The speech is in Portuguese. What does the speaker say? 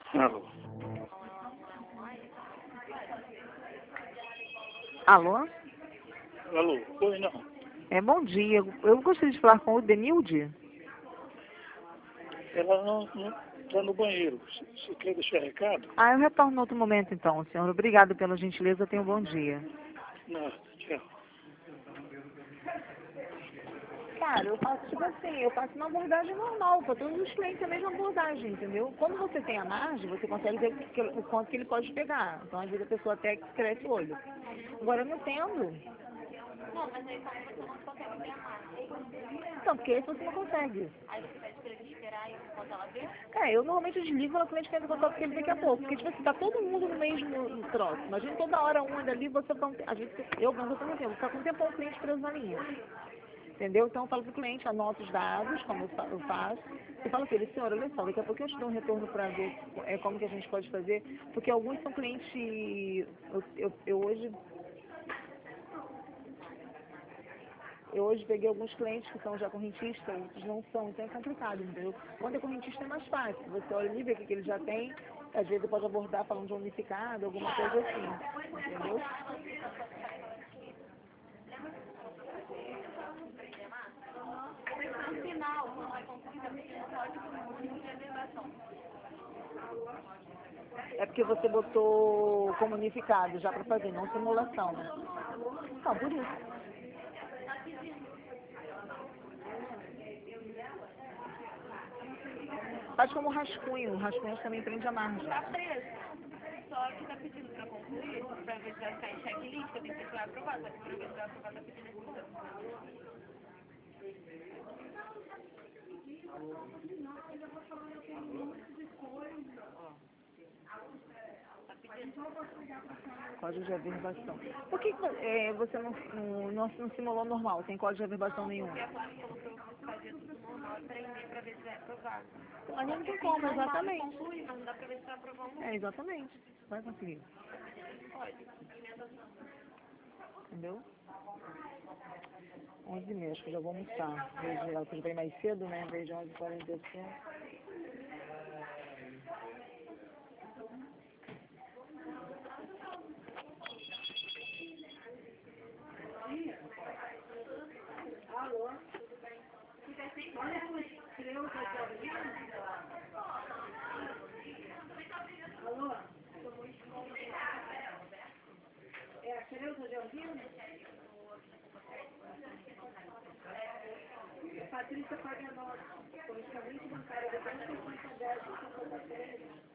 Alô? Alô? Alô? Oi, não. Bom dia. Eu gostaria de falar com o Denilde. Ela não está no banheiro. Você quer deixar recado? Eu retorno em outro momento então, senhor. Obrigado pela gentileza. Tenha um bom dia. Nada, tchau. Cara, eu faço tipo assim, eu faço uma abordagem normal, para todos os clientes a mesma abordagem, entendeu? Quando você tem a margem, você consegue ver o quanto que ele pode pegar. Então, às vezes, a pessoa até cresce o olho. Agora, eu não tendo. Não, mas aí como você não consegue ver a marca? Então, porque aí você não consegue. Aí você pede pra ele esperar enquanto ela vê? Eu normalmente desligo e o cliente quer contato com ele daqui a pouco. Porque, tipo assim, tá todo mundo no mesmo troço. Imagina toda hora um ali, você tá, às vezes, eu tô com tempo, fica com um tempão o cliente preso na linha. Entendeu? Então eu falo pro cliente, anota os dados, como eu faço, e falo para ele, senhor, olha só, daqui a pouco eu te dou um retorno para ver como que a gente pode fazer, porque alguns são clientes, eu hoje peguei alguns clientes que são já correntistas, outros não são, então é complicado, entendeu? Quando é correntista é mais fácil, você olha e vê o que ele já tem, às vezes pode abordar falando de um unificado, alguma coisa assim, entendeu? No final, quando vai conseguir, tá pedindo código de averbação. É porque você botou como unificado já para fazer, não simulação. Não, por isso. Faz como rascunho, o rascunho também prende a margem. Tá preso. Só que tá pedindo pra concluir, pra ver se vai ficar em checklist, eu tenho que ir aprovado, só que pra ver se vai aprovar tá pedindo esse ponto. Código de averbação. Por que você não simulou normal, sem código de averbação nenhum? Porque a gente falou pra eu fazer tudo normal e prender pra ver se vai aprovar. Mas não tem como, exatamente. Concluir, mas não dá pra ver se vai aprovar ou não. Exatamente. Vai conseguir. Pode. Entendeu? 11h30, acho que eu já vou almoçar. Ela podia ir mais cedo, né? Em vez de 11h45. Patrícia Paganotto, correspondente bancária da Banca Santander,